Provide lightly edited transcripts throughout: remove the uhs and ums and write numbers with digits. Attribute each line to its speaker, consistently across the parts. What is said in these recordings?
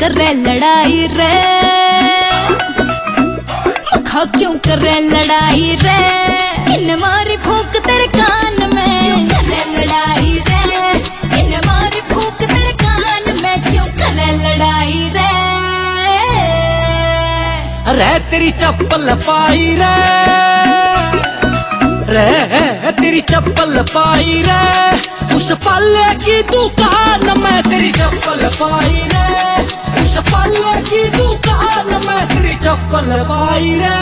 Speaker 1: करे लड़ाई रे, मखा क्यों करे लड़ाई रे, इन मारी फूंक तेरे कान में करे लड़ाई रे, इन मारी फूंक तेरे कान में क्यों करे लड़ाई रे।
Speaker 2: रे तेरी चप्पल पाई रे, रे तेरी चप्पल पाई रे, उस पाले की दुकान में तेरी चप्पल पाई रे, उस पाले की दुकान में तेरी चप्पल पाई रे।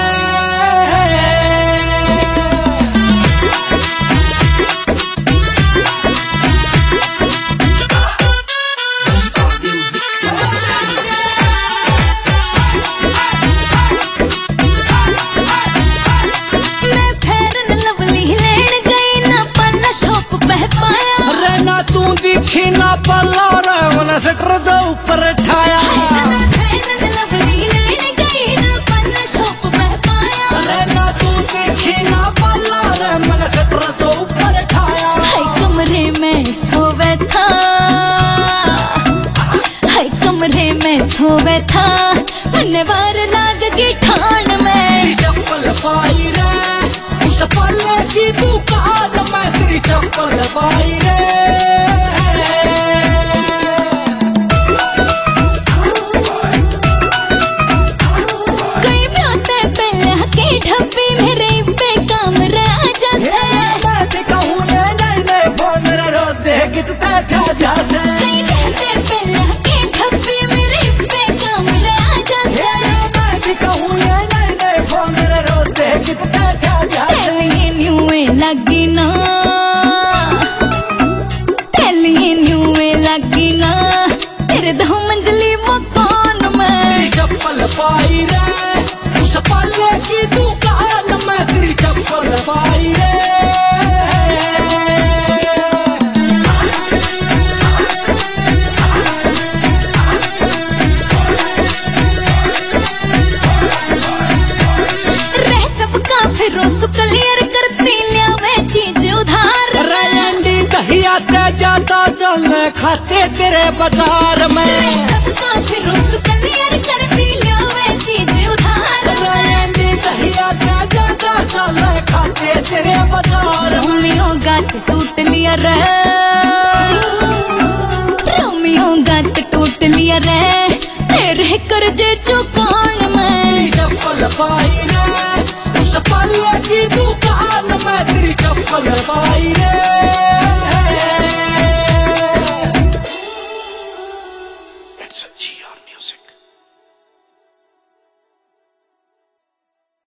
Speaker 2: तू दिखी ना पल्ला रे मन सटर जो ऊपर ठाया, अरे ना तू दिखी ना पल्ला रे मन सटर जो ऊपर ठाया।
Speaker 1: हाय कमरे में सोवे था, हाय कमरे में सोवे था, मन बार लाग की ठाण में
Speaker 2: चप्पल पाई रे, उस पाले की दुकान में तेरी चप्पल पाई रे।
Speaker 1: लगी ना लगी ना तेरे 2 मंजिली मकान में
Speaker 2: चप्पल पाई रे, उस पाले की दुकान में तेरी चप्पल पाई रे।
Speaker 1: रह सबका फिर क्लियर करती लिया मैं चीज उधार,
Speaker 2: रंडी दहिया ते जाता चलने खाते तेरे बाजार में,
Speaker 1: सबका फिर क्लियर करती लिया मैं चीज उधार,
Speaker 2: रंडी दहिया ते जाता चलने खाते तेरे बाजार में।
Speaker 1: रोमियो गात टूट लिया रे, रोमियो गात टूट लिया रे, तेरे कर्जे चुकान में
Speaker 2: चप्पल पाई रे, उस पाले की दुकान में तेरी चप्पल पाई रे। It's a GR Music.